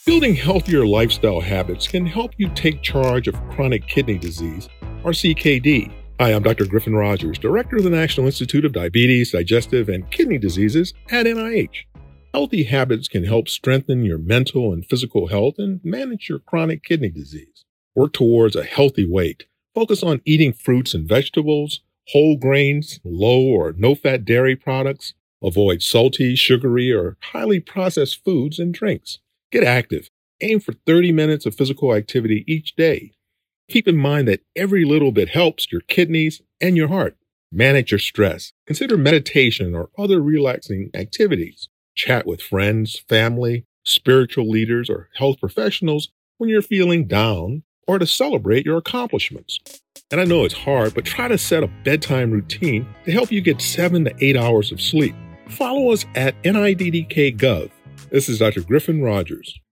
Building healthier lifestyle habits can help you take charge of chronic kidney disease, or CKD. Hi, I'm Dr. Griffin Rogers, Director of the National Institute of Diabetes, Digestive, and Kidney Diseases at NIH. Healthy habits can help strengthen your mental and physical health and manage your chronic kidney disease. Work towards a healthy weight. Focus on eating fruits and vegetables, whole grains, low or no-fat dairy products. Avoid salty, sugary, or highly processed foods and drinks. Get active. Aim for 30 minutes of physical activity each day. Keep in mind that every little bit helps your kidneys and your heart. Manage your stress. Consider meditation or other relaxing activities. Chat with friends, family, spiritual leaders, or health professionals when you're feeling down or to celebrate your accomplishments. And I know it's hard, but try to set a bedtime routine to help you get 7 to 8 hours of sleep. Follow us at NIDDK.gov. This is Dr. Griffin Rogers.